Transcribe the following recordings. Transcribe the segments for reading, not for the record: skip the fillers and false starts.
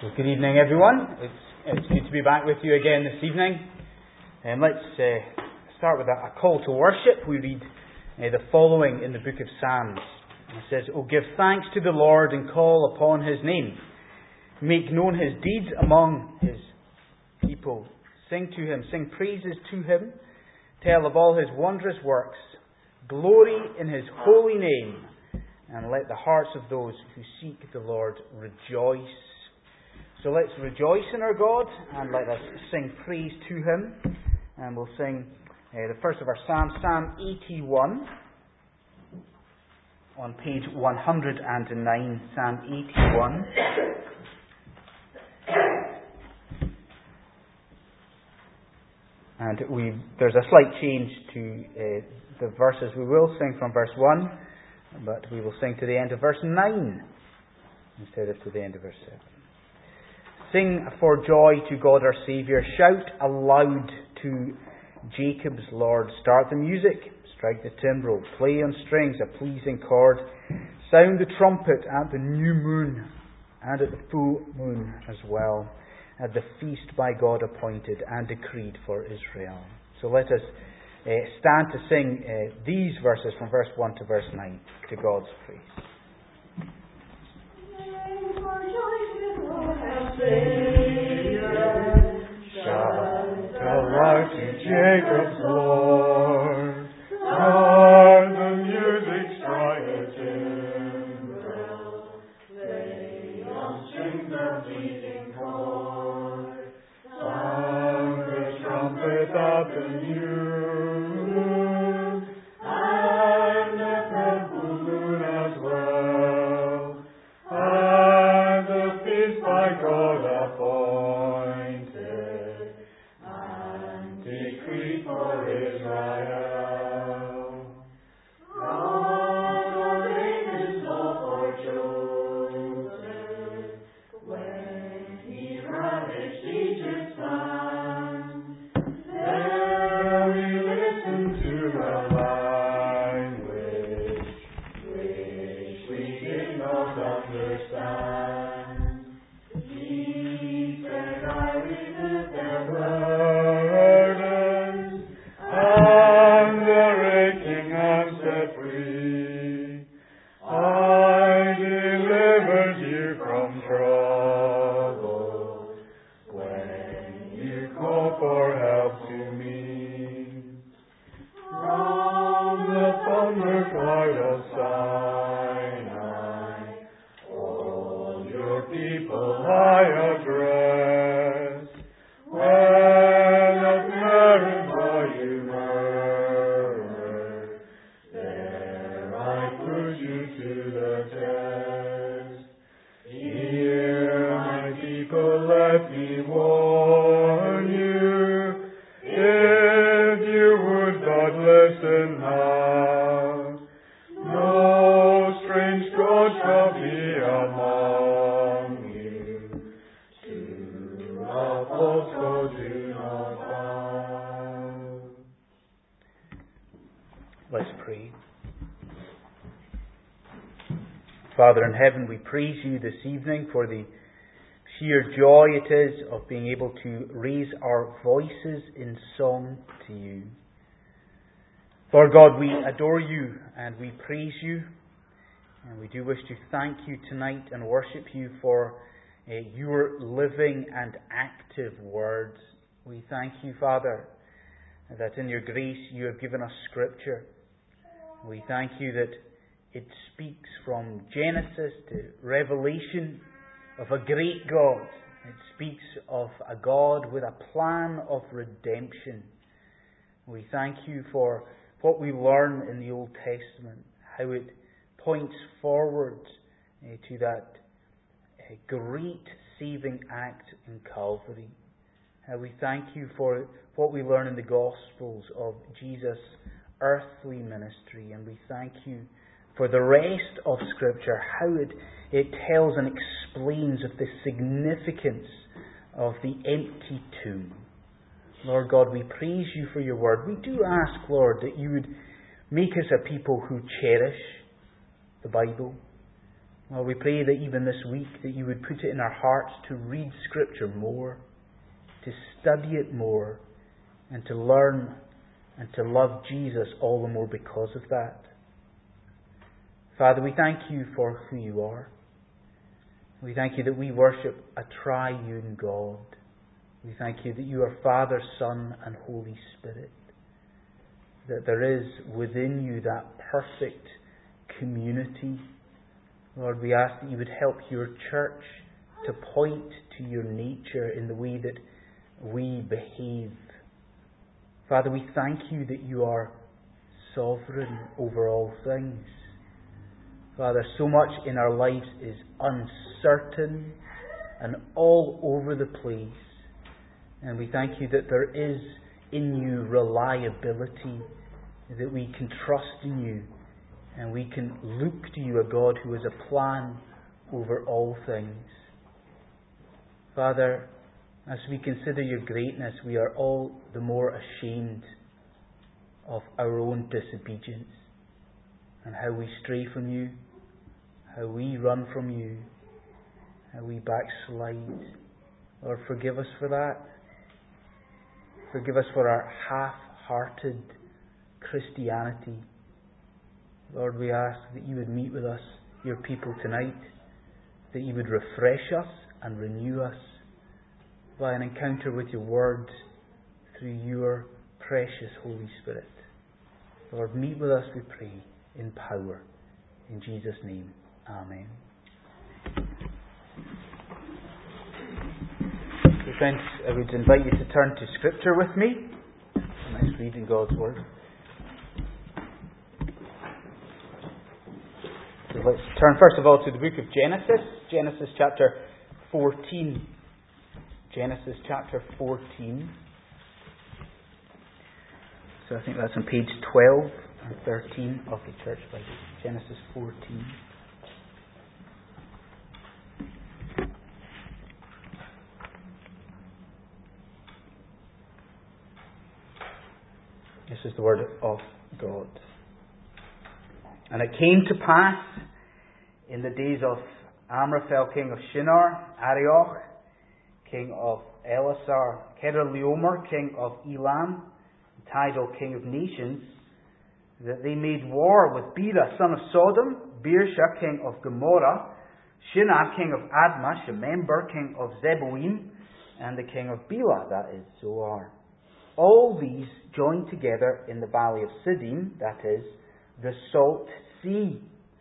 Well, good evening, everyone. It's good to be back with you again this evening. Let's start with a call to worship. We read the following in the book of Psalms. It says, "Oh, give thanks to the Lord and call upon His name. Make known His deeds among His people. Sing to Him, sing praises to Him. Tell of all His wondrous works. Glory in His holy name. And let the hearts of those who seek the Lord rejoice." So let's rejoice in our God and let us sing praise to Him. And we'll sing the first of our Psalms, Psalm 81, on page 109, Psalm 81. And there's a slight change to the verses. We will sing from verse 1, but we will sing to the end of verse 9 instead of to the end of verse 7. Sing for joy to God our Saviour. Shout aloud to Jacob's Lord. Start the music. Strike the timbrel. Play on strings a pleasing chord. Sound the trumpet at the new moon and at the full moon as well. At the feast by God appointed and decreed for Israel. So let us stand to sing these verses from verse 1 to verse 9 to God's praise. Shout aloud to Jacob's Lord. Start the music, strike the timbrel. Play on strings a pleasing chord. Sound the trumpet at the new moon and the full moon as well. And the feast by God appointed and decreed for Israel. God ordained His law for Joseph when he ravished Egypt's land. There we listen to a language which we did not understand. He said, "I remove their burdens, and their aching hands set free. I delivered you from trouble when you called for help to me. From the thunder cloud of Sinai, all your people I address. When at Meribah you murmured, there I put you to the test. Hear, my people, let me warn you. If you would but listen now, no strange God shall be among you. To a false God do not bow." Let's pray. Father in heaven, we praise you this evening for the sheer joy it is of being able to raise our voices in song to you. Lord God, we adore you and we praise you, and we do wish to thank you tonight and worship you for your living and active words. We thank you, Father, that in your grace you have given us Scripture. We thank you that it speaks from Genesis to Revelation of a great God. It speaks of a God with a plan of redemption. We thank you for what we learn in the Old Testament, how it points forward to that great saving act in Calvary. We thank you for what we learn in the Gospels of Jesus' earthly ministry, and we thank you for the rest of Scripture, how it tells and explains of the significance of the empty tomb. Lord God, we praise you for your word. We do ask, Lord, that you would make us a people who cherish the Bible, Lord, we pray that even this week that you would put it in our hearts to read Scripture more, to study it more, and to learn and to love Jesus all the more because of that. Father, we thank you for who you are. We thank you that we worship a triune God. We thank you that you are Father, Son, and Holy Spirit. That there is within you that perfect community. Lord, we ask that you would help your church to point to your nature in the way that we behave. Father, we thank you that you are sovereign over all things. Father, so much in our lives is uncertain and all over the place. And we thank you that there is in you reliability, that we can trust in you and we can look to you, a God who has a plan over all things. Father, as we consider your greatness, we are all the more ashamed of our own disobedience and how we stray from you, how we run from you, how we backslide. Lord, forgive us for that. Forgive us for our half-hearted Christianity. Lord, we ask that you would meet with us, your people, tonight, that you would refresh us and renew us by an encounter with your word through your precious Holy Spirit. Lord, meet with us, we pray, in power. In Jesus' name, amen. Friends, I would invite you to turn to Scripture with me. Let's read in God's Word. So let's turn first of all to the book of Genesis. Genesis chapter 14. Genesis chapter 14. So I think that's on page 12 and 13 of the Church Bible. Genesis 14. This is the word of God. And it came to pass in the days of Amraphel, king of Shinar, Arioch, king of Elasar, Kedorlaomer, king of Elam, Tidal, king of nations, that they made war with Bera, son of Sodom, Birsha, king of Gomorrah, Shinab, king of Admah, Shemember, king of Zeboim, and the king of Bela, that is Zoar. All these joined together in the valley of Siddim, that is, the Salt Sea.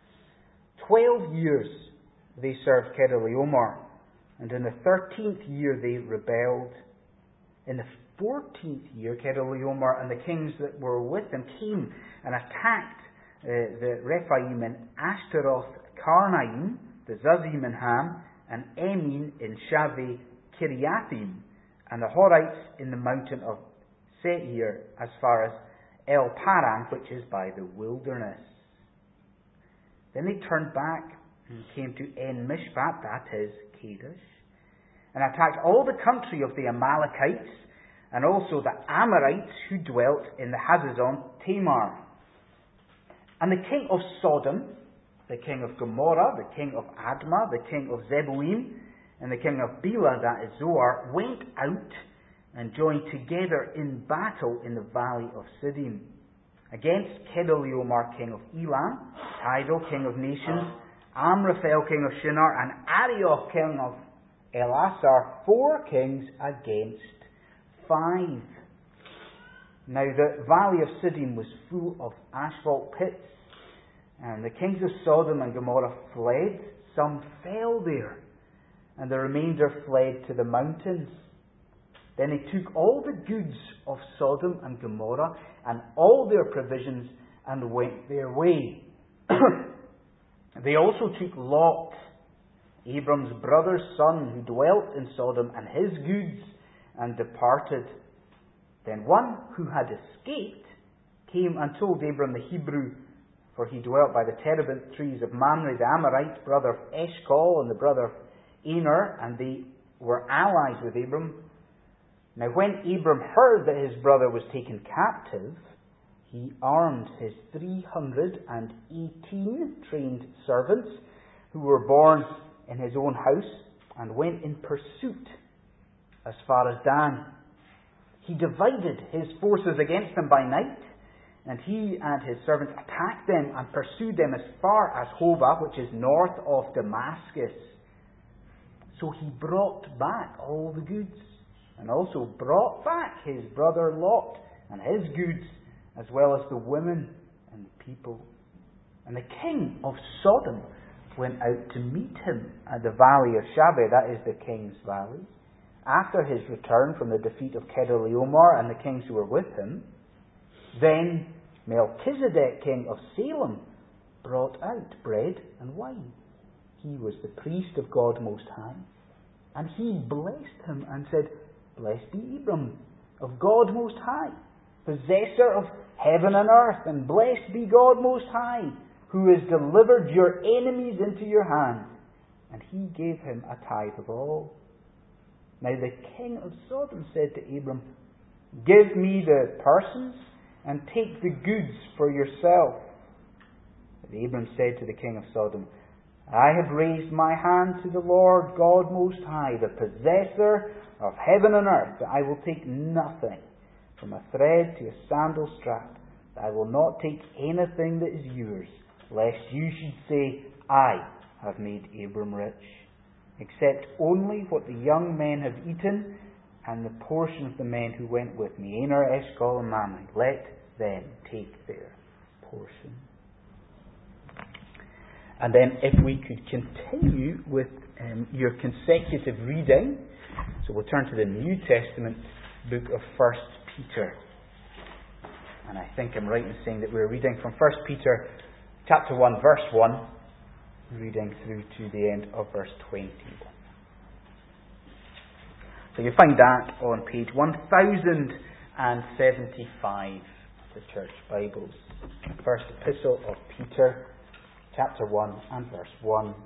12 years they served Kedorlaomer, and in the 13th year they rebelled. In the 14th year, Kedorlaomer and the kings that were with him came and attacked the Rephaim in Ashtaroth Karnaim, the Zazim in Ham, and Emin in Shaveh Kiriathim, and the Horites in the mountain of Seir, as far as El Paran, which is by the wilderness. Then they turned back and came to En Mishpat, that is Kadesh, and attacked all the country of the Amalekites, and also the Amorites who dwelt in the Hazazon Tamar. And the king of Sodom, the king of Gomorrah, the king of Admah, the king of Zeboim, and the king of Bela, that is Zoar, went out and joined together in battle in the valley of Siddim against Kedorlaomer, king of Elam, Tidal, king of nations, Amraphel, king of Shinar, and Arioch, king of Elasar, 4 kings against 5. Now the valley of Siddim was full of asphalt pits, and the kings of Sodom and Gomorrah fled. Some fell there, and the remainder fled to the mountains. Then they took all the goods of Sodom and Gomorrah and all their provisions and went their way. They also took Lot, Abram's brother's son, who dwelt in Sodom, and his goods, and departed. Then one who had escaped came and told Abram the Hebrew, for he dwelt by the terebinth trees of Mamre the Amorite, brother of Eshcol, and the brother of Aner, and they were allies with Abram. Now when Abram heard that his brother was taken captive, he armed his 318 trained servants, who were born in his own house, and went in pursuit as far as Dan. He divided his forces against them by night, and he and his servants attacked them and pursued them as far as Hobah, which is north of Damascus. So he brought back all the goods, and also brought back his brother Lot and his goods, as well as the women and the people. And the king of Sodom went out to meet him at the valley of Shaveh, that is the king's valley, after his return from the defeat of Kedorlaomer and the kings who were with him. Then Melchizedek, king of Salem, brought out bread and wine. He was the priest of God Most High. And he blessed him and said, Blessed be Abram of God Most High, possessor of heaven and earth, and blessed be God Most High, who has delivered your enemies into your hand. And he gave him a tithe of all. Now the king of Sodom said to Abram, Give me the persons, and take the goods for yourself. But Abram said to the king of Sodom, I have raised my hand to the Lord God Most High, the possessor of heaven and earth, that I will take nothing, from a thread to a sandal strap, that I will not take anything that is yours, lest you should say, I have made Abram rich, except only what the young men have eaten, and the portion of the men who went with me, Aner, Eshcol, and Mamre. Let them take their portion. And then if we could continue with your consecutive reading. So we'll turn to the New Testament book of 1 Peter. And I think I'm right in saying that we're reading from 1 Peter chapter 1, verse 1, reading through to the end of verse 21. So you'll find that on page 1075 of the Church Bibles. First Epistle of Peter, chapter 1 and verse 1.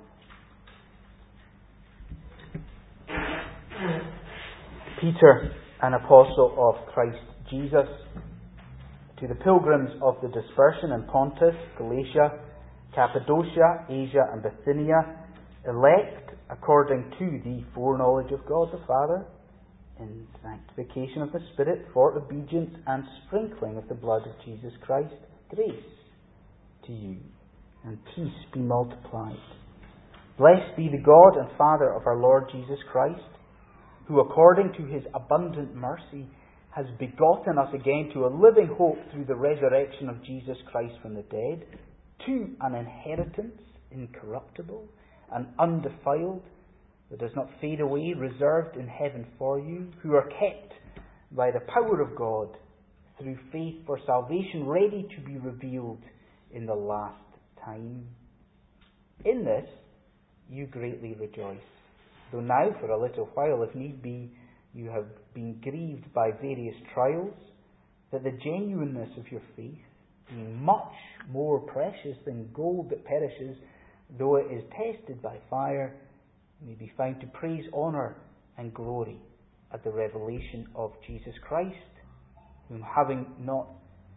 Peter, an apostle of Christ Jesus, to the pilgrims of the dispersion in Pontus, Galatia, Cappadocia, Asia, and Bithynia, elect according to the foreknowledge of God the Father, in sanctification of the Spirit, for obedience and sprinkling of the blood of Jesus Christ, grace to you, and peace be multiplied. Blessed be the God and Father of our Lord Jesus Christ, who according to his abundant mercy has begotten us again to a living hope through the resurrection of Jesus Christ from the dead, to an inheritance incorruptible and undefiled, that does not fade away, reserved in heaven for you, who are kept by the power of God through faith for salvation, ready to be revealed in the last time. In this you greatly rejoice, though now for a little while, if need be, you have been grieved by various trials, that the genuineness of your faith, being much more precious than gold that perishes, though it is tested by fire, may be found to praise, honour, and glory at the revelation of Jesus Christ, whom having not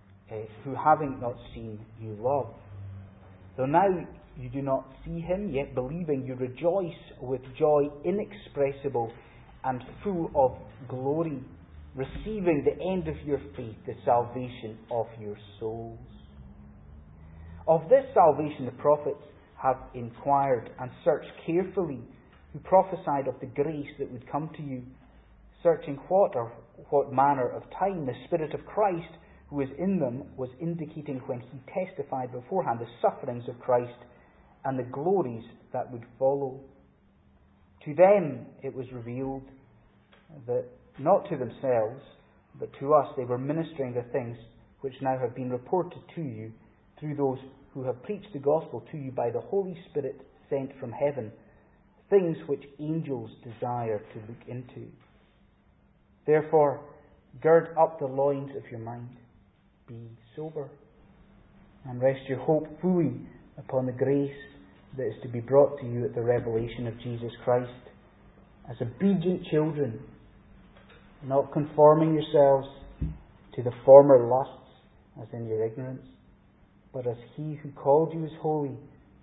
seen you love. Though now you do not see him, yet believing you rejoice with joy inexpressible and full of glory, receiving the end of your faith, the salvation of your souls. Of this salvation the prophets have inquired and searched carefully, who prophesied of the grace that would come to you, searching what manner of time the Spirit of Christ, who is in them, was indicating when he testified beforehand the sufferings of Christ and the glories that would follow. To them it was revealed that not to themselves, but to us they were ministering the things which now have been reported to you through those who have preached the gospel to you by the Holy Spirit sent from heaven, things which angels desire to look into. Therefore, gird up the loins of your mind, be sober, and rest your hope fully upon the grace that is to be brought to you at the revelation of Jesus Christ, as obedient children, not conforming yourselves to the former lusts as in your ignorance, but as he who called you is holy,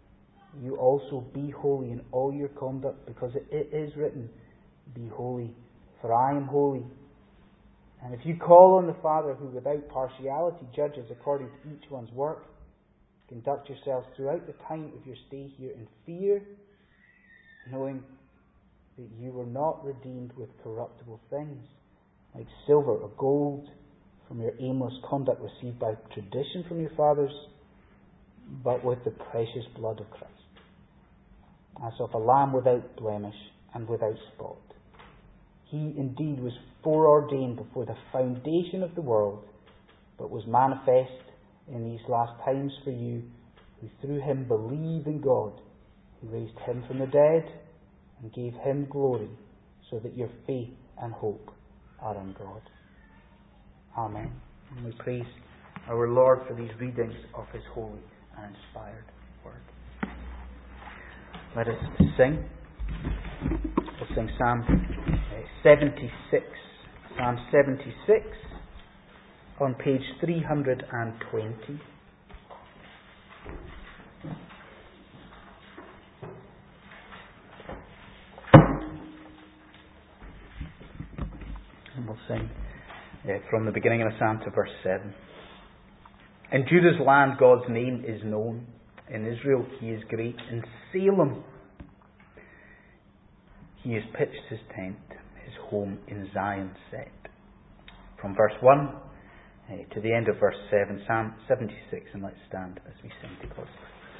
you also be holy in all your conduct, because it is written, be holy, for I am holy. And if you call on the Father, who without partiality judges according to each one's work, conduct yourselves throughout the time of your stay here in fear, knowing that you were not redeemed with corruptible things, like silver or gold, from your aimless conduct received by tradition from your fathers, but with the precious blood of Christ, as of a lamb without blemish and without spot. He indeed was foreordained before the foundation of the world, but was manifest in these last times for you, who through him believe in God, who raised him from the dead and gave him glory, so that your faith and hope are in God. Amen. And we praise our Lord for these readings of his holy and inspired word. Let us sing. We'll sing Psalm 76. Psalm 76 on page 320. And we'll sing from the beginning of the Psalm to verse 7. In Judah's land God's name is known. In Israel he is great. In Salem he has pitched his tent, his home in Zion set. From verse 1 to the end of verse 7, Psalm 76, and let's stand as we sing to God's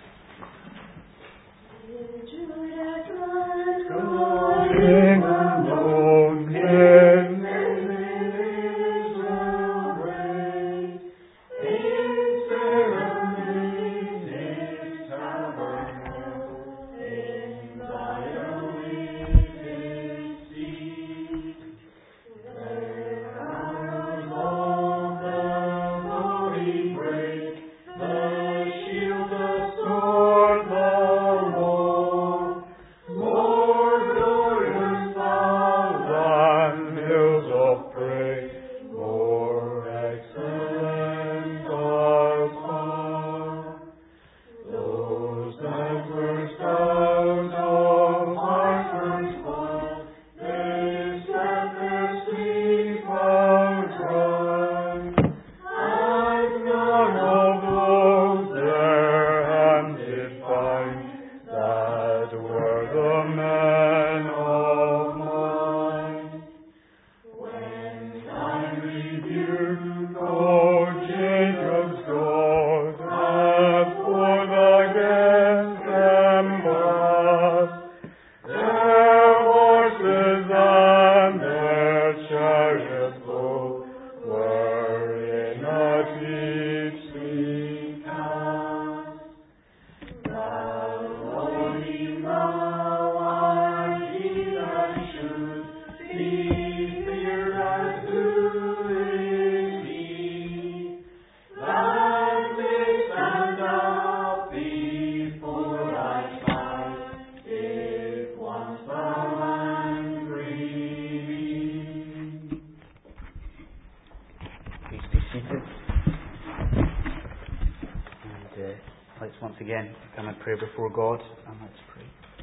again come and pray before God, and let's pray.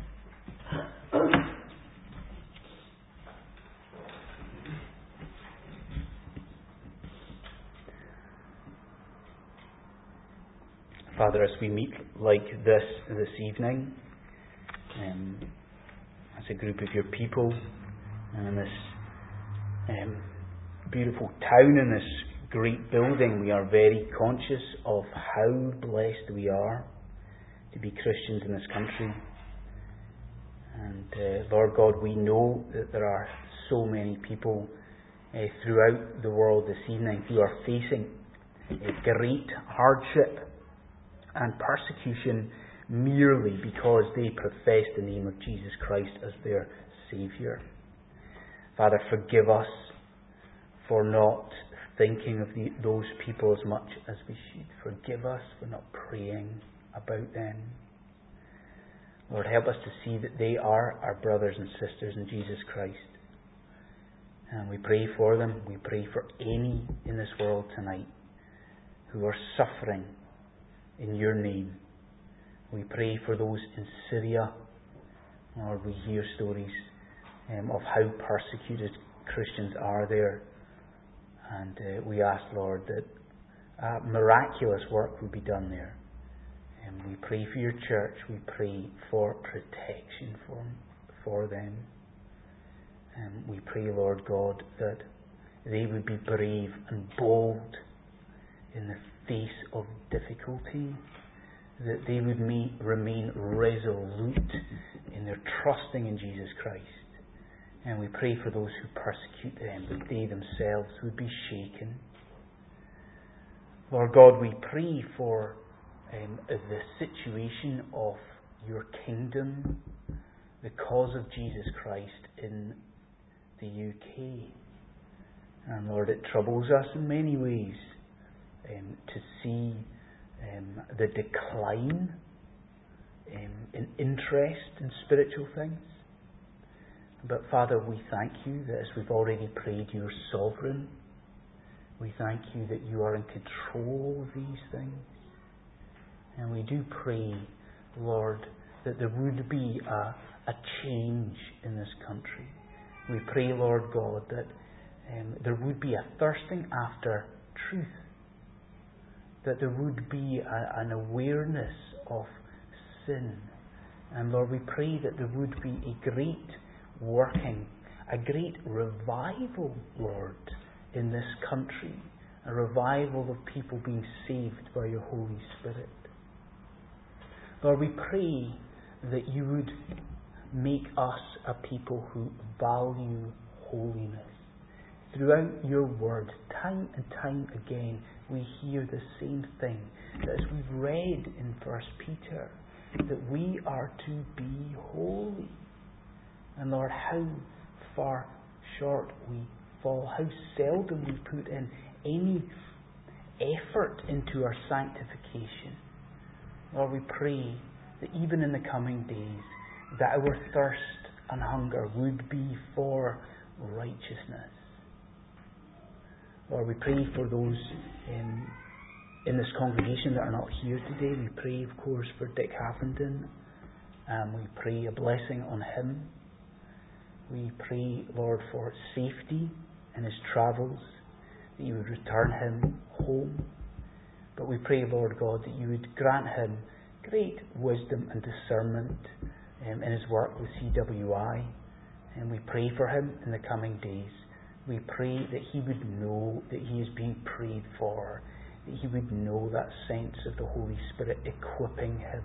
Father, as we meet like this evening, as a group of your people, and in this beautiful town, in this great building, we are very conscious of how blessed we are to be Christians in this country. And Lord God, we know that there are so many people throughout the world this evening who are facing great hardship and persecution merely because they profess the name of Jesus Christ as their Saviour. Father, forgive us for not thinking of those people as much as we should. Forgive us for not praying about them. Lord, help us to see that they are our brothers and sisters in Jesus Christ. And we pray for them. We pray for any in this world tonight who are suffering in your name. We pray for those in Syria. Lord, we hear stories of how persecuted Christians are there. And we ask, Lord, that miraculous work would be done there. And we pray for your church. We pray for protection for them. And we pray, Lord God, that they would be brave and bold in the face of difficulty, that they would remain resolute in their trusting in Jesus Christ. And we pray for those who persecute them, that they themselves would be shaken. Lord God, we pray for the situation of your kingdom, the cause of Jesus Christ in the UK. And Lord, it troubles us in many ways to see the decline in interest in spiritual things. But Father, we thank you that as we've already prayed, you are sovereign. We thank you that you are in control of these things. And we do pray, Lord, that there would be a change in this country. We pray, Lord God, that there would be a thirsting after truth, that there would be an awareness of sin. And Lord, we pray that there would be a great working, a great revival, Lord, in this country, a revival of people being saved by your Holy Spirit. Lord, we pray that you would make us a people who value holiness. Throughout your word, time and time again, we hear the same thing. That as we've read in 1 Peter, that we are to be holy. And Lord, how far short we fall, how seldom we put in any effort into our sanctification. Lord, we pray that even in the coming days, that our thirst and hunger would be for righteousness. Lord, we pray for those in this congregation that are not here today. We pray, of course, for Dick Haffenden. We pray a blessing on him. We pray, Lord, for safety in his travels, that you would return him home. But we pray, Lord God, that you would grant him great wisdom and discernment in his work with CWI. And we pray for him in the coming days. We pray that he would know that he is being prayed for, that he would know that sense of the Holy Spirit equipping him.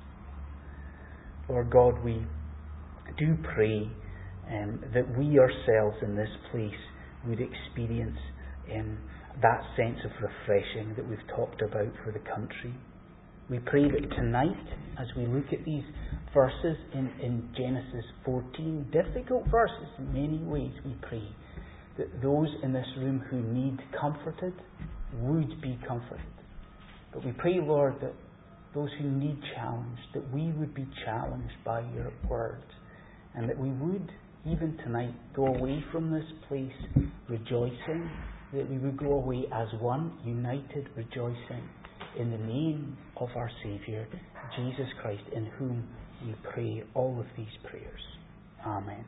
Lord God, we do pray that we ourselves in this place would experience that sense of refreshing that we've talked about for the country. We pray that tonight, as we look at these verses in Genesis 14, difficult verses in many ways, we pray that those in this room who need comforted would be comforted. But we pray, Lord, that those who need challenged, that we would be challenged by your word, and that we would, even tonight, go away from this place rejoicing, that we would go away as one, united, rejoicing in the name of our Saviour, Jesus Christ, in whom we pray all of these prayers. Amen.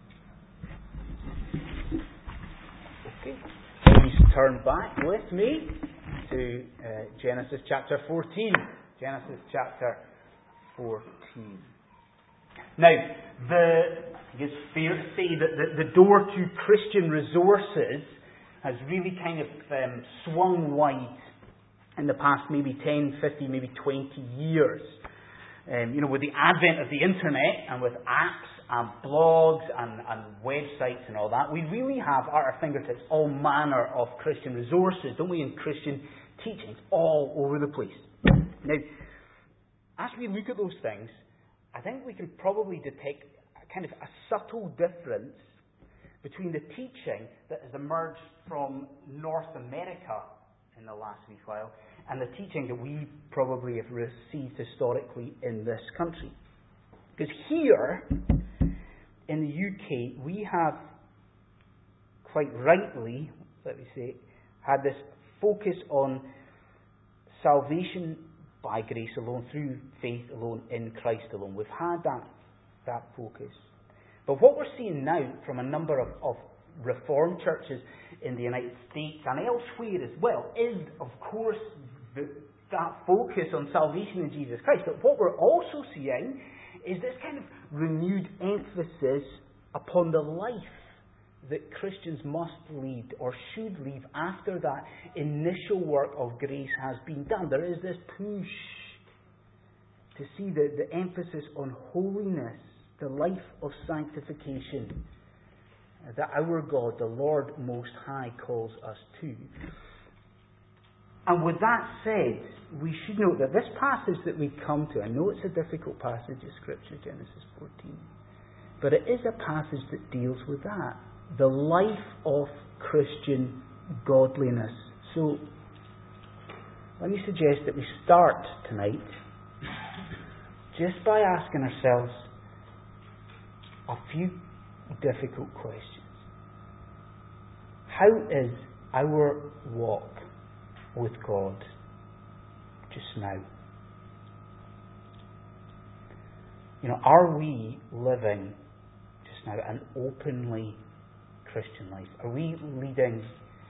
Okay, please turn back with me to Genesis chapter 14. Genesis chapter 14. Now, it's fair to say that the door to Christian resources has really kind of swung wide in the past maybe 10, 15, maybe 20 years. With the advent of the internet and with apps and blogs and websites and all that, we really have at our fingertips all manner of Christian resources, don't we, and Christian teachings all over the place. Now, as we look at those things, I think we can probably detect kind of a subtle difference between the teaching that has emerged from North America in the last wee while and the teaching that we probably have received historically in this country. Because here in the UK, we have quite rightly, let me say, had this focus on salvation by grace alone, through faith alone, in Christ alone. We've had that focus. But what we're seeing now from a number of Reformed churches in the United States and elsewhere as well is, of course, that focus on salvation in Jesus Christ. But what we're also seeing is this kind of renewed emphasis upon the life that Christians must lead or should lead after that initial work of grace has been done. There is this push to see the emphasis on holiness, the life of sanctification that our God, the Lord Most High, calls us to. And with that said, we should note that this passage that we come to, I know it's a difficult passage of Scripture, Genesis 14, but it is a passage that deals with that. The life of Christian godliness. So, let me suggest that we start tonight just by asking ourselves a few difficult questions. How is our walk with God just now? Are we living just now an openly Christian life? Are we leading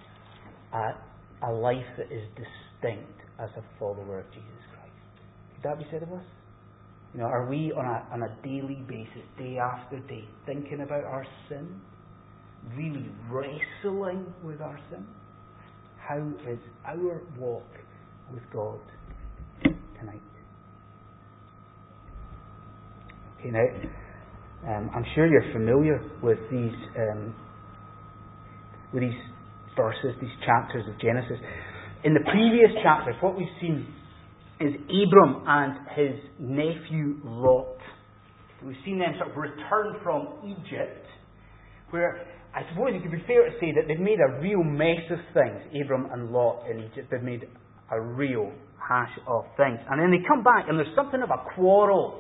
a life that is distinct as a follower of Jesus Christ? Could that be said of us? Are we on a daily basis, day after day, thinking about our sin? Really wrestling with our sin? How is our walk with God tonight? Okay, now, I'm sure you're familiar with these verses, these chapters of Genesis. In the previous chapters, what we've seen is Abram and his nephew Lot. We've seen them sort of return from Egypt, where I suppose it could be fair to say that they've made a real mess of things, Abram and Lot in Egypt. They've made a real hash of things. And then they come back and there's something of a quarrel.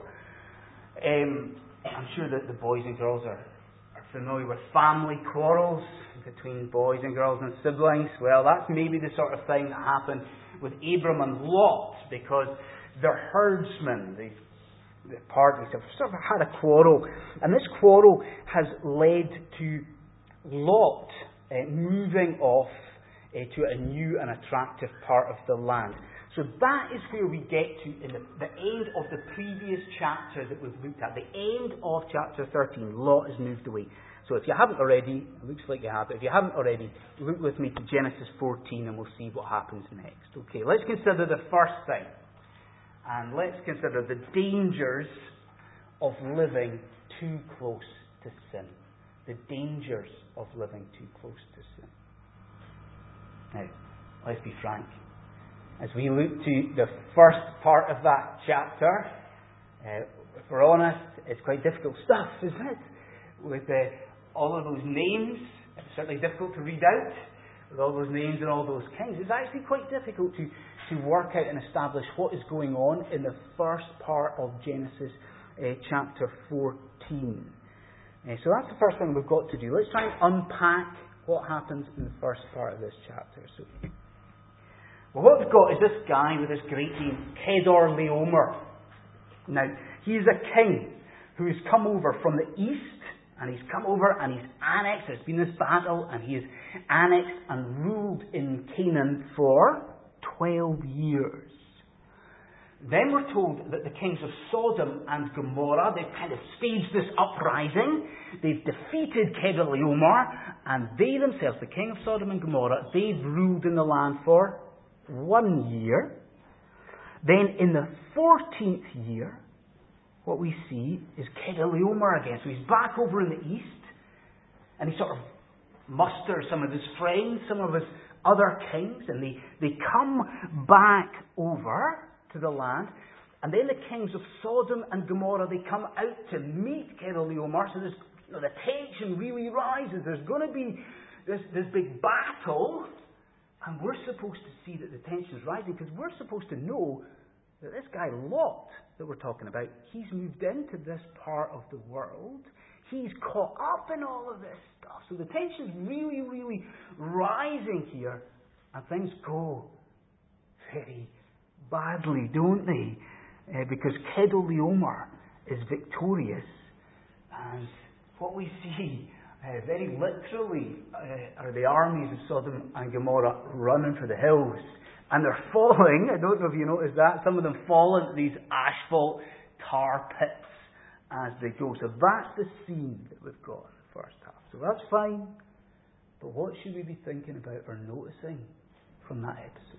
I'm sure that the boys and girls are familiar with family quarrels between boys and girls and siblings. Well, that's maybe the sort of thing that happened with Abram and Lot, because they're herdsmen. The parties have sort of had a quarrel, and this quarrel has led to Lot moving off to a new and attractive part of the land. So that is where we get to in the end of the previous chapter that we've looked at. The end of chapter 13, Lot has moved away. So if you haven't already, it looks like you have, but if you haven't already, look with me to Genesis 14 and we'll see what happens next. Okay, let's consider the first thing. And let's consider the dangers of living too close to sin. The dangers of living too close to sin. Now, let's be frank. As we look to the first part of that chapter, if we're honest, it's quite difficult stuff, isn't it? With all of those names, it's certainly difficult to read out, with all those names and all those kings. It's actually quite difficult to work out and establish what is going on in the first part of Genesis chapter 14. So that's the first thing we've got to do. Let's try and unpack what happens in the first part of this chapter. So, well, what we've got is this guy with this great name, Chedorlaomer. Now, he is a king who has come over from the east, and he's come over and he's annexed. There's been this battle, and he has annexed and ruled in Canaan for 12 years. Then we're told that the kings of Sodom and Gomorrah, they've kind of staged this uprising. They've defeated Chedorlaomer, and they themselves, the king of Sodom and Gomorrah, they've ruled in the land for 1 year. Then in the 14th year, what we see is Chedorlaomer again. So he's back over in the east, and he sort of musters some of his friends, some of his other kings, and they come back over to the land. And then the kings of Sodom and Gomorrah, they come out to meet Chedorlaomer. So there's, the tension really rises. There's going to be this big battle, and we're supposed to see that the tension's rising, because we're supposed to know that this guy Lot that we're talking about, he's moved into this part of the world. He's caught up in all of this stuff. So the tension's really, really rising here, and things go very badly, don't they? Because Kedorlaomer is victorious, and what we see very literally are the armies of Sodom and Gomorrah running for the hills, and they're falling. I don't know if you noticed that. Some of them fall into these asphalt tar pits as they go. So that's the scene that we've got in the first half. So that's fine. But what should we be thinking about or noticing from that episode?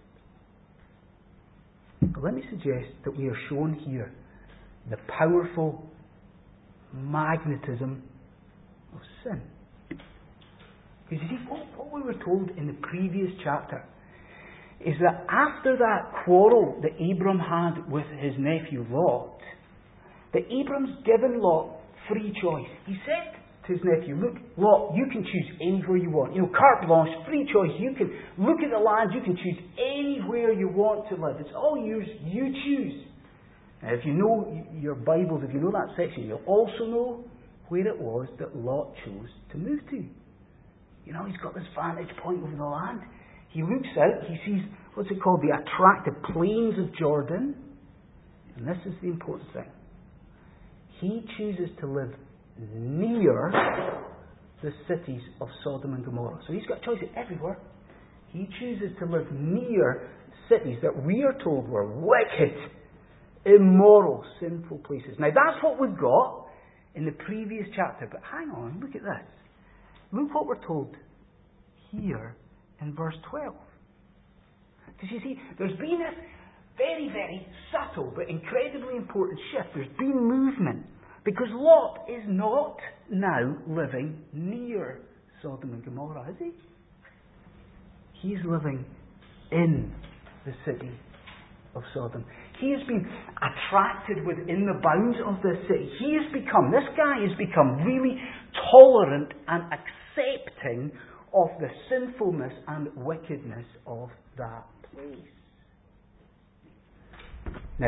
Well, let me suggest that we are shown here the powerful magnetism of sin. Because you see, what we were told in the previous chapter is that after that quarrel that Abram had with his nephew Lot, that Abram's given Lot free choice. He said to his nephew, look, Lot, you can choose anywhere you want. Carte blanche, free choice. You can look at the land, you can choose anywhere you want to live. It's all yours, you choose. Now, if you know your Bibles, if you know that section, you'll also know where it was that Lot chose to move to. He's got this vantage point over the land. He looks out, he sees, what's it called, the attractive plains of Jordan. And this is the important thing. He chooses to live near the cities of Sodom and Gomorrah. So he's got choices everywhere. He chooses to live near cities that we are told were wicked, immoral, sinful places. Now that's what we've got in the previous chapter. But hang on, look at this. Look what we're told here in verse 12. Because you see, there's been this very, very subtle but incredibly important shift. There's been movement. Because Lot is not now living near Sodom and Gomorrah, is he? He's living in the city of Sodom. He has been attracted within the bounds of this city. This guy has become really tolerant and accepting of the sinfulness and wickedness of that place. Now,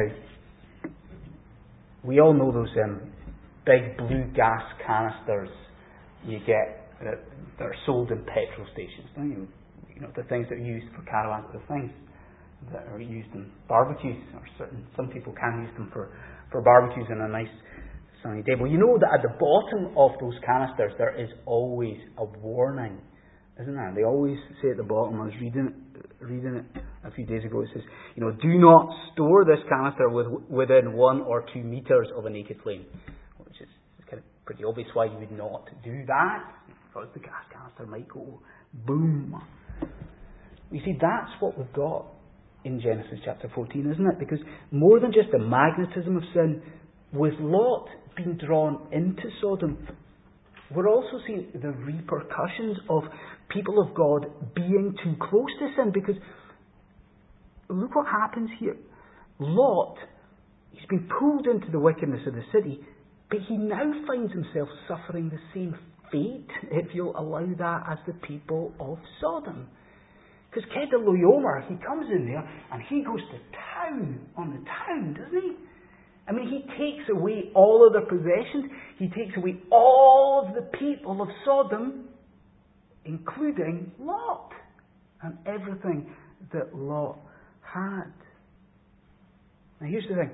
we all know those big blue gas canisters you get that are sold in petrol stations, don't you? The things that are used for caravans, the things that are used in barbecues, or some people can use them for barbecues on a nice sunny day. But you know that at the bottom of those canisters there is always a warning, isn't there? They always say at the bottom, I was reading it a few days ago, it says, do not store this canister within 1 or 2 meters of a naked flame. Which is kind of pretty obvious why you would not do that, because the gas canister might go boom. You see, that's what we've got in Genesis chapter 14, isn't it? Because more than just the magnetism of sin, with Lot being drawn into Sodom, we're also seeing the repercussions of people of God being too close to sin. Because look what happens here. Lot, he's been pulled into the wickedness of the city, but he now finds himself suffering the same fate, if you'll allow that, as the people of Sodom. Because Kedorlaomer, he comes in there and he goes to town on the town, doesn't he? I mean, he takes away all of their possessions. He takes away all of the people of Sodom, including Lot, and everything that Lot had. Now here's the thing.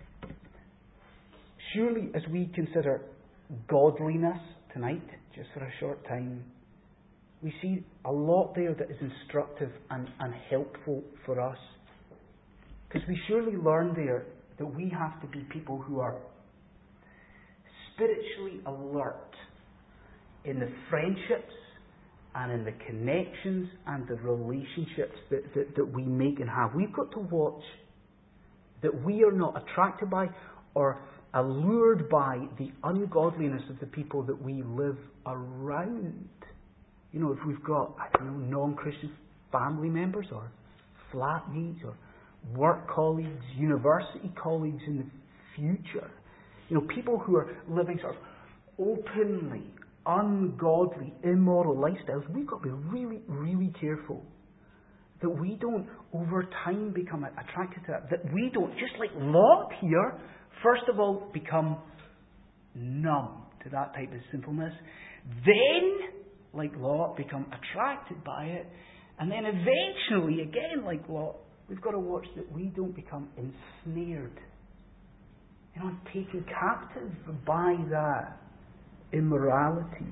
Surely as we consider godliness tonight, just for a short time, we see a lot there that is instructive and helpful for us. Because we surely learn there that we have to be people who are spiritually alert in the friendships and in the connections and the relationships that we make and have. We've got to watch that we are not attracted by or allured by the ungodliness of the people that we live around. If we've got, non-Christian family members or flatmates or work colleagues, university colleagues in the future, people who are living sort of openly ungodly, immoral lifestyles, we've got to be really, really careful that we don't over time become attracted to that. That we don't, just like Lot here, first of all become numb to that type of sinfulness, then, like Lot, become attracted by it, and then eventually, again like Lot, we've got to watch that we don't become ensnared, taken captive by that immorality.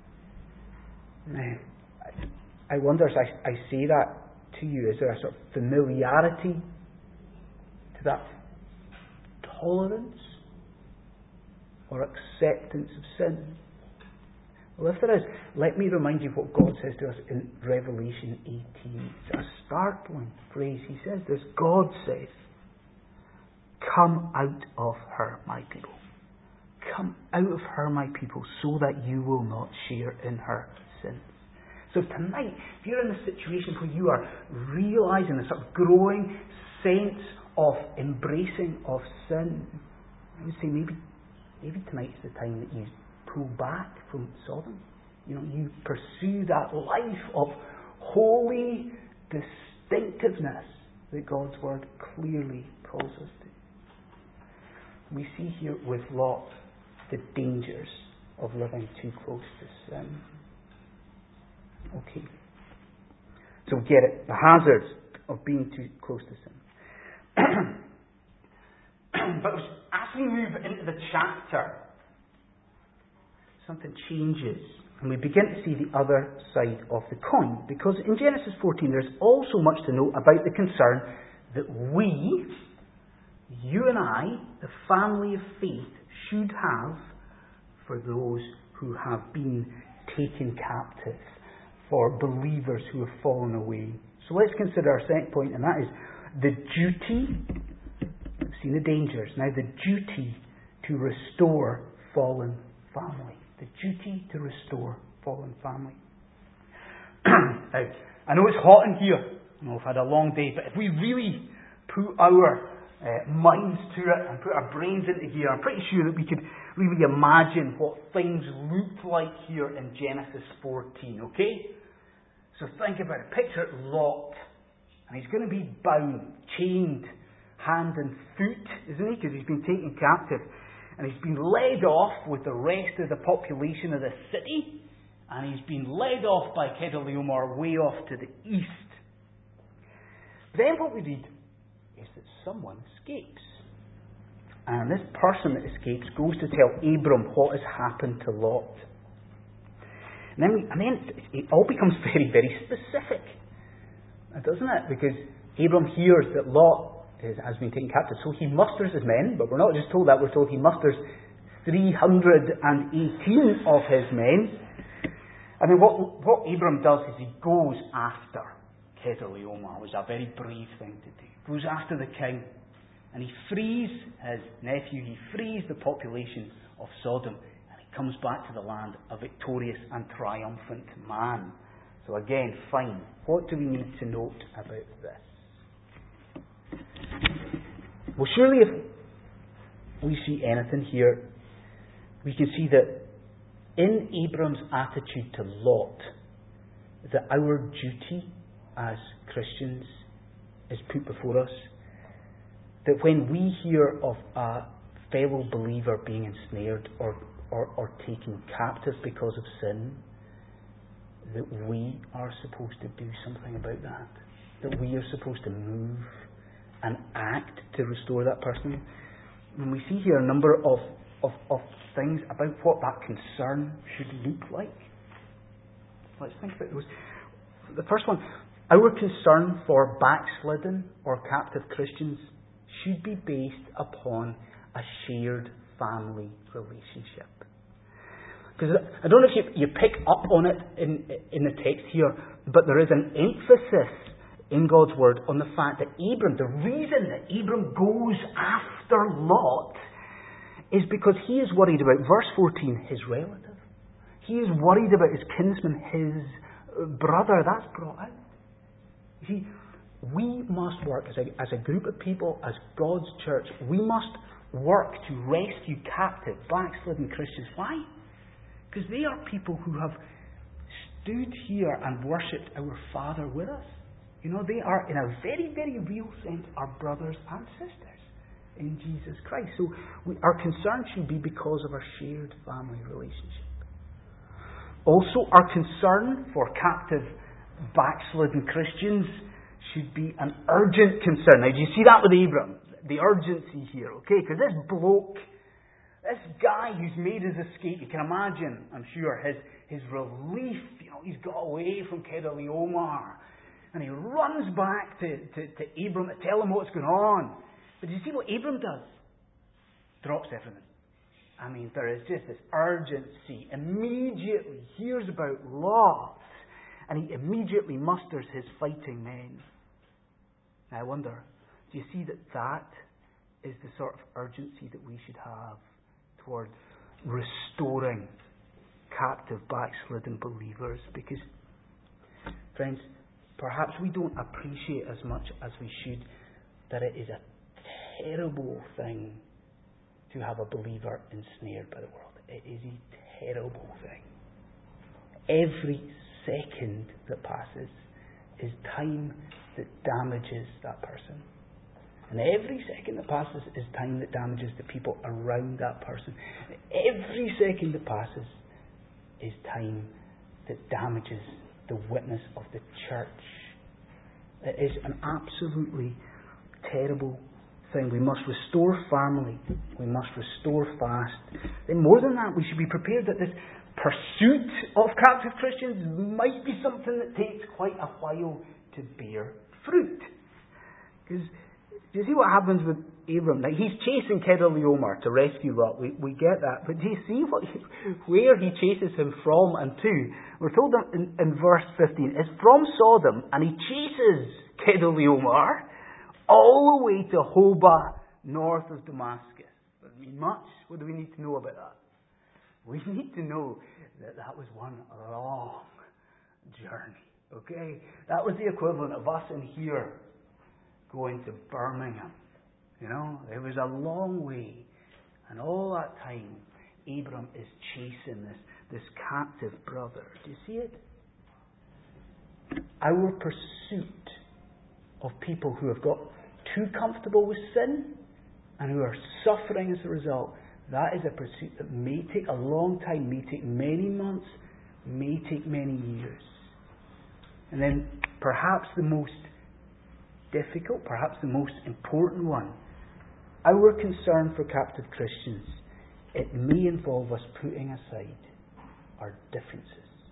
I wonder, as I say that to you, is there a sort of familiarity to that tolerance or acceptance of sin? Well, if there is, let me remind you what God says to us in Revelation 18. It's a startling phrase. He says this: God says, "Come out of her, my people. Come out of her, my people, so that you will not share in her sins." So tonight, if you're in a situation where you are realising a sort of growing sense of embracing of sin, I would say maybe tonight's the time that you pull back from Sodom. You pursue that life of holy distinctiveness that God's Word clearly calls us to. We see here with Lot the dangers of living too close to sin. Okay. So get it. The hazards of being too close to sin. But as we move into the chapter, something changes. And we begin to see the other side of the coin. Because in Genesis 14 there's also much to know about the concern that we, you and I, the family of faith, should have for those who have been taken captive, for believers who have fallen away. So let's consider our second point, and that is the duty. We've seen the dangers. Now the duty to restore fallen family. The duty to restore fallen family. Now, I know it's hot in here. We've had a long day, but if we really put our minds to it and put our brains into gear, I'm pretty sure that we could really imagine what things looked like here in Genesis 14, okay? So think about it. Picture Lot. And he's going to be bound, chained, hand and foot, isn't he? Because he's been taken captive. And he's been led off with the rest of the population of the city. And he's been led off by Kedorlaomer way off to the east. Then what we read is that someone escapes. And this person that escapes goes to tell Abram what has happened to Lot. And then it all becomes very, very specific. Doesn't it? Because Abram hears that Lot has been taken captive. So he musters his men, but we're not just told that, we're told he musters 318 of his men. I mean, what Abram does is he goes after Kedorlaomer. It was a very brave thing to do. He goes after the king, and he frees his nephew, he frees the population of Sodom, and he comes back to the land a victorious and triumphant man. So again, fine. What do we need to note about this? Well, surely if we see anything here, we can see that in Abram's attitude to Lot, that our duty as Christians is put before us. That when we hear of a fellow believer being ensnared or taken captive because of sin, that we are supposed to do something about that. That we are supposed to move and act to restore that person. And we see here a number of things about what that concern should look like. Let's think about those. The first one, our concern for backslidden or captive Christians should be based upon a shared family relationship. Because I don't know if you pick up on it in the text here, but there is an emphasis in God's Word on the fact that Abram, the reason that Abram goes after Lot is because he is worried about, verse 14, his relative. He is worried about his kinsman, his brother. That's brought out. You see, we must work as a group of people, as God's church. We must work to rescue captive, backslidden Christians. Why? Because they are people who have stood here and worshipped our Father with us. You know, they are, in a very, very real sense, our brothers and sisters in Jesus Christ. So our concern should be because of our shared family relationship. Also, our concern for captive, backslidden Christians should be an urgent concern. Now, do you see that with Abram? The urgency here, okay? Because this bloke, this guy who's made his escape, you can imagine, I'm sure, his relief. He's got away from Kedorlaomer. And he runs back to Abram to tell him what's going on. But do you see what Abram does? Drops everything. I mean, there is just this urgency. Immediately hears about Lot. And he immediately musters his fighting men. Now I wonder, do you see that is the sort of urgency that we should have towards restoring captive, backslidden believers? Because, friends, perhaps we don't appreciate as much as we should that it is a terrible thing to have a believer ensnared by the world. It is a terrible thing. Every second that passes is time that damages that person. And every second that passes is time that damages the people around that person. Every second that passes is time that damages the witness of the church. It is an absolutely terrible thing. We must restore family. We must restore fast. Then more than that, we should be prepared that this pursuit of captive Christians might be something that takes quite a while to bear fruit. Because do you see what happens with Abram? Now, he's chasing Kedorlaomer to rescue Lot. We get that. But do you see where he chases him from and to? We're told in verse 15, it's from Sodom, and he chases Kedorlaomer all the way to Hobah, north of Damascus. Doesn't mean much. What do we need to know about that? We need to know that was one long journey. Okay? That was the equivalent of us in here going to Birmingham. It was a long way. And all that time, Abram is chasing this captive brother. Do you see it? Our pursuit of people who have got too comfortable with sin and who are suffering as a result, that is a pursuit that may take a long time, may take many months, may take many years. And then perhaps the most difficult, perhaps the most important one, our concern for captive Christians, it may involve us putting aside our differences.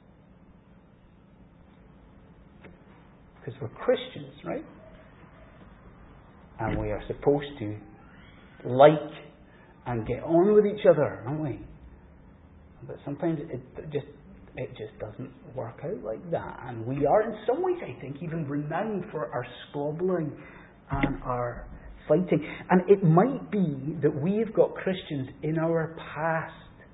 Because we're Christians, right? And we are supposed to like and get on with each other, aren't we? But sometimes it just doesn't work out like that. And we are, in some ways, I think, even renowned for our squabbling and our fighting. And it might be that we've got Christians in our past,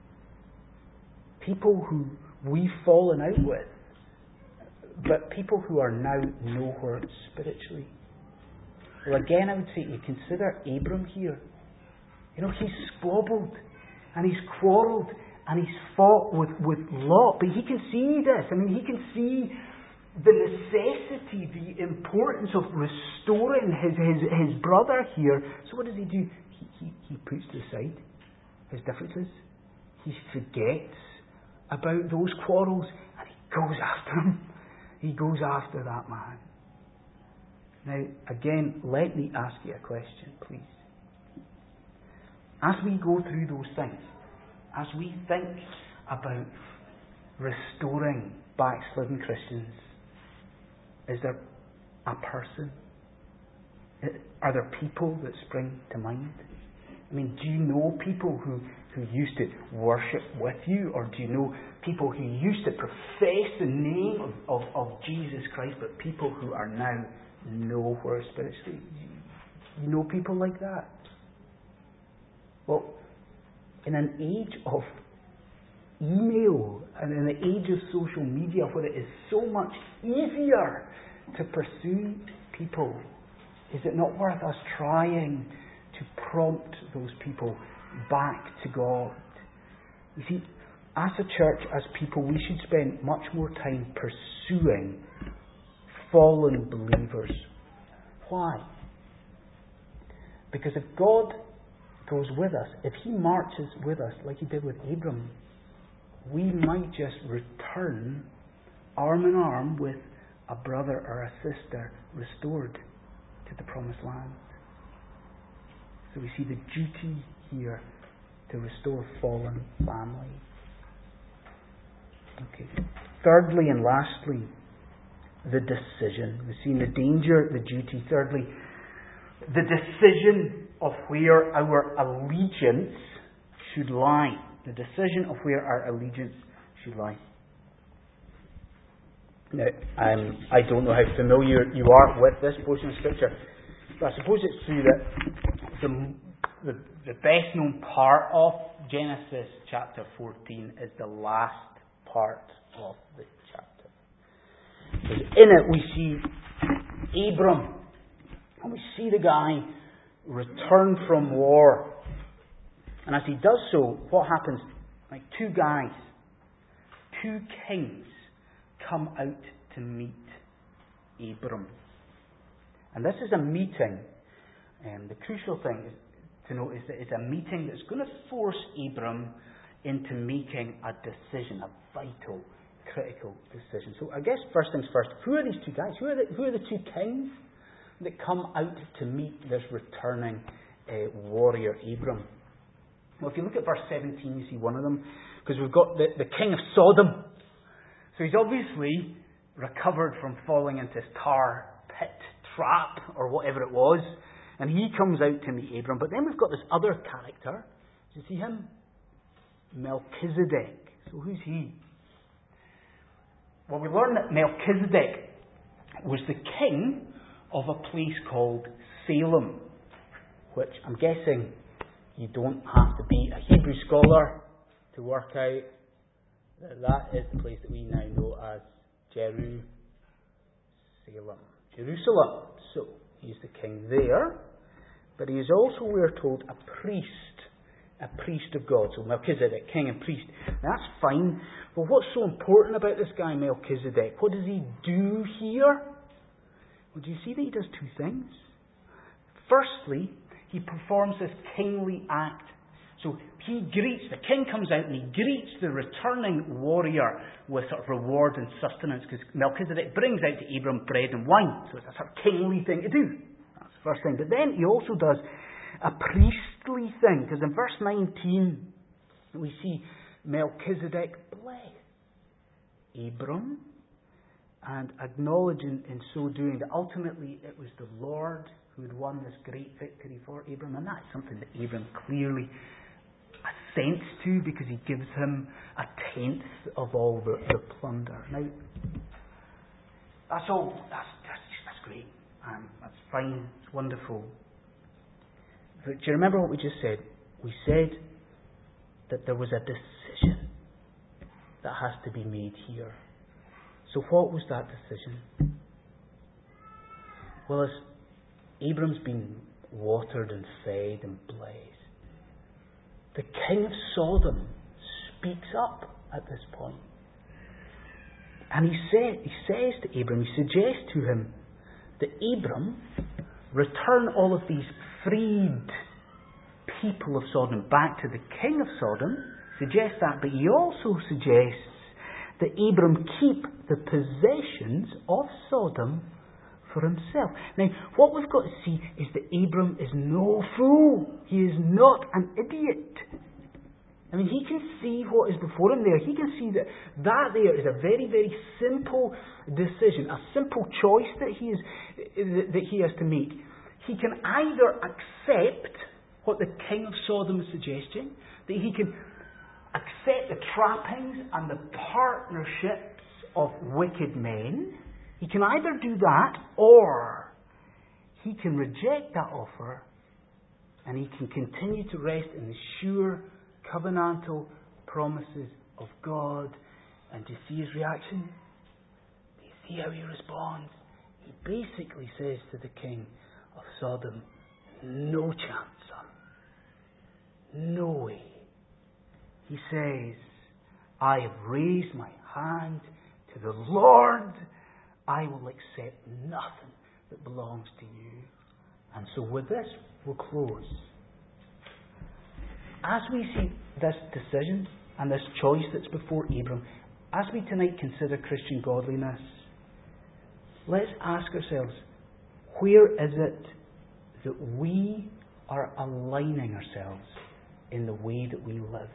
people who we've fallen out with, but people who are now nowhere spiritually. Well, again, I would say you consider Abram here. He's squabbled and he's quarrelled and he's fought with Lot, but he can see this. I mean, he can see the necessity, the importance of restoring his brother here. So what does he do? He puts aside his differences. He forgets about those quarrels and he goes after him. He goes after that man. Now, again, let me ask you a question, please. As we go through those things, as we think about restoring backslidden Christians, is there a person? Are there people that spring to mind? I mean, do you know people who used to worship with you? Or do you know people who used to profess the name of Jesus Christ, but people who are now nowhere spiritually? You know people like that? Well, in an age of email and in the age of social media where it is so much easier to pursue people, is it not worth us trying to prompt those people back to God? You see, as a church, as people, we should spend much more time pursuing fallen believers. Why? Because if God goes with us, if He marches with us like He did with Abram, we might just return arm in arm with a brother or a sister restored to the promised land. So we see the duty here to restore fallen families. Okay. Thirdly and lastly, the decision. We've seen the danger, the duty. Thirdly, the decision of where our allegiance should lie. The decision of where our allegiance should lie. Now, I don't know how familiar you are with this portion of Scripture, but I suppose it's true that the best known part of Genesis chapter 14 is the last part of the chapter. Because in it we see Abram, and we see the guy return from war. And as he does so, what happens? Like two guys, two kings, come out to meet Abram. And this is a meeting, and the crucial thing to note is that it's a meeting that's going to force Abram into making a decision, a vital, critical decision. So I guess first things first, who are these two guys? Who are the two kings that come out to meet this returning warrior Abram? Well, if you look at verse 17, you see one of them, because we've got the king of Sodom. So he's obviously recovered from falling into his tar pit trap, or whatever it was, and he comes out to meet Abram. But then we've got this other character. Do you see him? Melchizedek. So who's he? Well, we learn that Melchizedek was the king of a place called Salem, which I'm guessing you don't have to be a Hebrew scholar to work out that is the place that we now know as Jerusalem. So, he's the king there, but he is also, we're told, a priest of God. So Melchizedek, king and priest. Now, that's fine, but what's so important about this guy Melchizedek? What does he do here? Well, do you see that he does two things? Firstly, he performs this kingly act. So the king comes out and he greets the returning warrior with sort of reward and sustenance, because Melchizedek brings out to Abram bread and wine. So it's a sort of kingly thing to do. That's the first thing. But then he also does a priestly thing, because in verse 19 we see Melchizedek bless Abram and acknowledging in so doing that ultimately it was the Lord who had won this great victory for Abram, and that's something that Abram clearly assents to, because he gives him a tenth of all the plunder. Now, that's all. That's great. That's fine. It's wonderful. But do you remember what we just said? We said that there was a decision that has to be made here. So what was that decision? Well, as Abram's been watered and fed and blessed, the king of Sodom speaks up at this point. And he says to Abram, he suggests to him that Abram return all of these freed people of Sodom back to the king of Sodom. Suggests that, but he also suggests that Abram keep the possessions of Sodom for himself. Now, what we've got to see is that Abram is no fool. He is not an idiot. I mean, he can see what is before him there. He can see that there is a very, very simple decision, a simple choice that he has to make. He can either accept what the king of Sodom is suggesting, that he can accept the trappings and the partnerships of wicked men. He can either do that, or he can reject that offer, and he can continue to rest in the sure covenantal promises of God. And do you see his reaction? Do you see how he responds? He basically says to the king of Sodom, no chance, son. No way. He says, I have raised my hand to the Lord. I will accept nothing that belongs to you. And so with this, we'll close. As we see this decision and this choice that's before Abram, as we tonight consider Christian godliness, let's ask ourselves, where is it that we are aligning ourselves in the way that we live?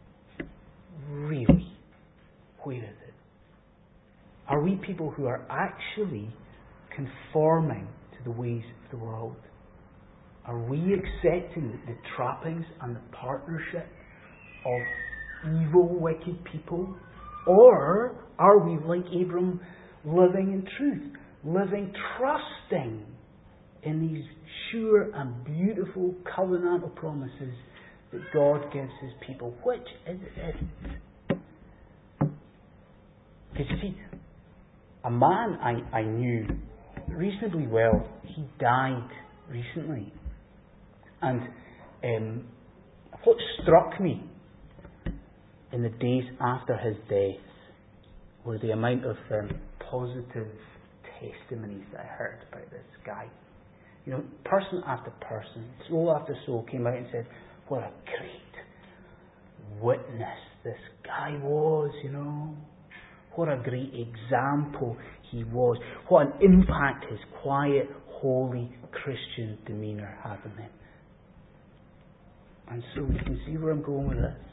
Really, where is it? Are we people who are actually conforming to the ways of the world? Are we accepting the trappings and the partnership of evil, wicked people? Or are we, like Abram, living in truth, living trusting in these sure and beautiful covenantal promises that God gives His people? Which is it? Because you see, a man I knew reasonably well, he died recently. And what struck me in the days after his death were the amount of positive testimonies that I heard about this guy. You know, person after person, soul after soul came out and said, what a great witness this guy was, you know. What a great example he was. What an impact his quiet, holy, Christian demeanour had on them. And so you can see where I'm going with this.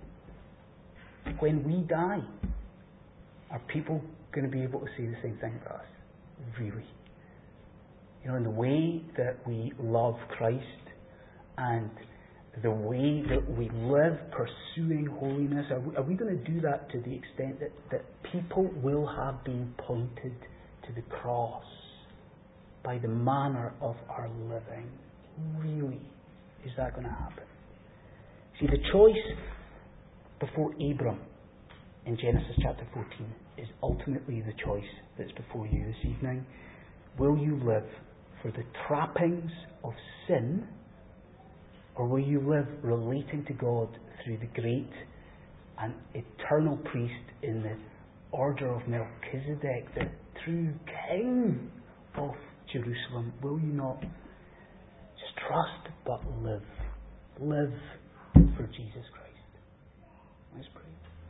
When we die, are people going to be able to say the same thing about us? Really? You know, in the way that we love Christ and the way that we live pursuing holiness, are we going to do that to the extent that people will have been pointed to the cross by the manner of our living? Really? Is that going to happen? See, the choice before Abram in Genesis chapter 14 is ultimately the choice that's before you this evening. Will you live for the trappings of sin, or will you live relating to God through the great and eternal priest in the order of Melchizedek, the true King of Jerusalem? Will you not just trust but live? Live for Jesus Christ. Let's pray.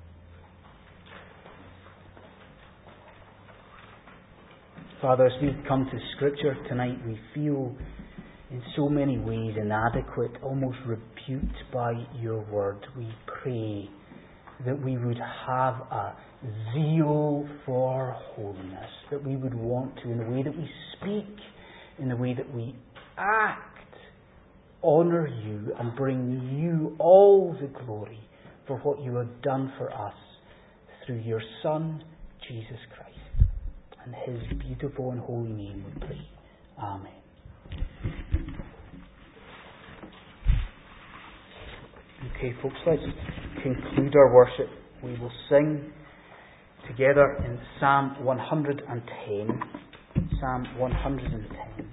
Father, as we come to Scripture tonight, we feel in so many ways inadequate, almost rebuked by your word. We pray that we would have a zeal for holiness, that we would want to, in the way that we speak, in the way that we act, honour you and bring you all the glory for what you have done for us through your Son, Jesus Christ. In His beautiful and holy name we pray. Amen. Okay, folks, let's conclude our worship. We will sing together in Psalm 110. Psalm 110.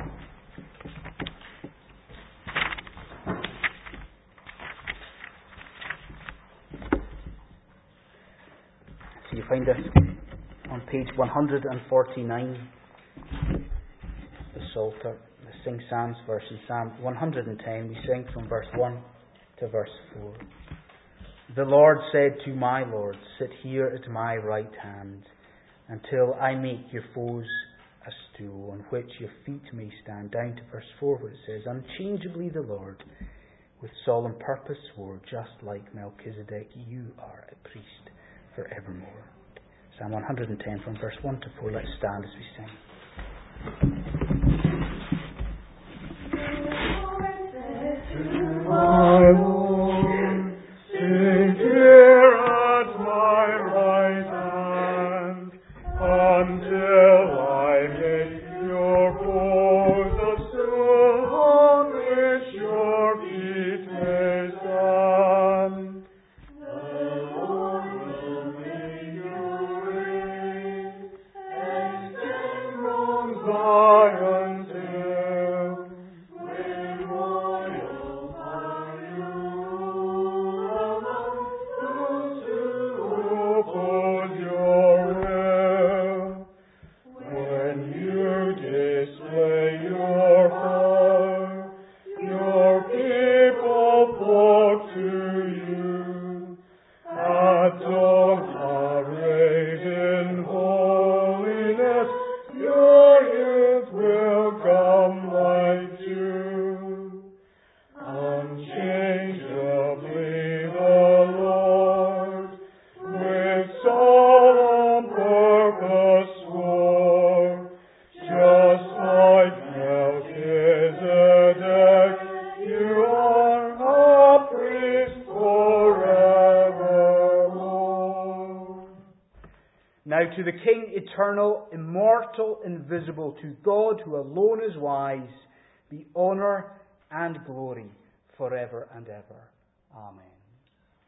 So you find this on page 149, the Psalter, the Sing Psalms verse in Psalm 110. We sing from verse 1 to verse 4. The Lord said to my Lord, sit here at my right hand, until I make your foes a stool on which your feet may stand. Down to verse 4 where it says, unchangeably the Lord, with solemn purpose swore, just like Melchizedek, you are a priest forevermore. Psalm 110 from verse 1 to 4. Let's stand as we sing. My Lord, sit here at my right hand, until I make your foes a stool on which your feet may stand. The Lord will make you reign, extend from Zion's hill, with royal power you rule among those who oppose your will. When you display your power, your people flock to you. At dawn arrayed in holiness, you Now to the King, eternal, immortal, invisible, to God who alone is wise, be honour and glory forever and ever. Amen.